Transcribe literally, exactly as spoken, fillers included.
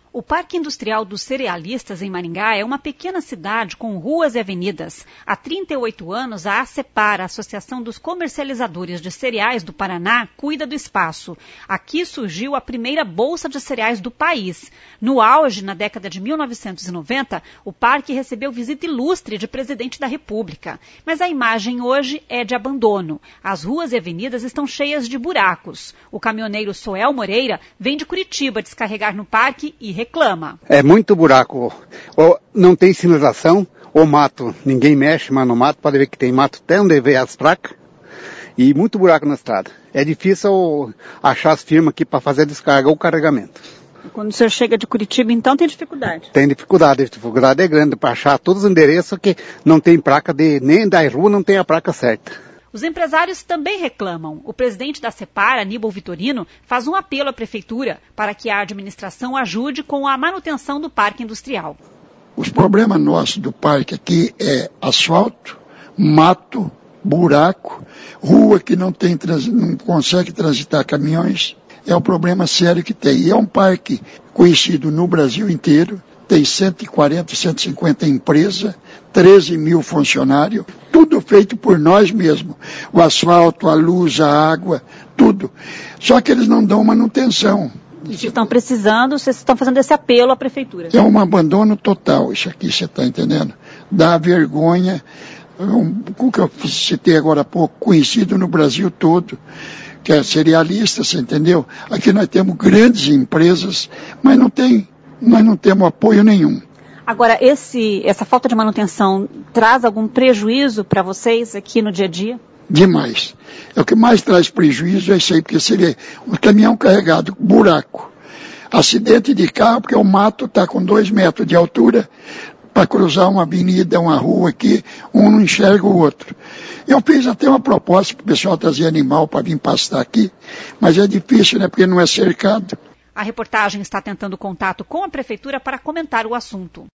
O Parque Industrial dos Cerealistas, em Maringá, é uma pequena cidade com ruas e avenidas. Há trinta e oito anos, a ACEPAR, a Associação dos Comercializadores de Cereais do Paraná, cuida do espaço. Aqui surgiu a primeira bolsa de cereais do país. No auge, na década de mil novecentos e noventa, o parque recebeu visita ilustre de presidente da República. Mas a imagem hoje é de abandono. As ruas e avenidas estão cheias de buracos. O caminhoneiro Soel Moreira vem de Curitiba descarregar no parque e reclama. É muito buraco. Ou não tem sinalização, ou mato. Ninguém mexe, mas no mato pode ver que tem mato até onde vê as placas. E muito buraco na estrada. É difícil achar as firmas aqui para fazer a descarga ou carregamento. Quando o senhor chega de Curitiba, então tem dificuldade? Tem dificuldade. A dificuldade é grande para achar todos os endereços que não tem placa de, nem da rua não tem a placa certa. Os empresários também reclamam. O presidente da ACEPAR, Aníbal Vitorino, faz um apelo à prefeitura para que a administração ajude com a manutenção do parque industrial. Os problemas nossos do parque aqui é asfalto, mato, buraco, rua que não, tem, não consegue transitar caminhões. É um problema sério que tem. E é um parque conhecido no Brasil inteiro. Tem cento e quarenta, cento e cinquenta empresas, treze mil funcionários, tudo feito por nós mesmos. O asfalto, a luz, a água, tudo. Só que eles não dão manutenção. Vocês estão precisando, vocês estão fazendo esse apelo à prefeitura. É um abandono total, isso aqui, você está entendendo? Dá vergonha, o que eu citei agora há pouco, conhecido no Brasil todo, que é cerealista, você entendeu? Aqui nós temos grandes empresas, mas não tem... Nós não temos apoio nenhum. Agora, esse, essa falta de manutenção traz algum prejuízo para vocês aqui no dia a dia? Demais. É o que mais traz prejuízo é isso aí, porque seria um caminhão carregado, buraco. Acidente de carro, porque o mato está com dois metros de altura, para cruzar uma avenida, uma rua aqui, um não enxerga o outro. Eu fiz até uma proposta para o pessoal trazer animal para vir pastar aqui, mas é difícil, né, porque não é cercado. A reportagem está tentando contato com a prefeitura para comentar o assunto.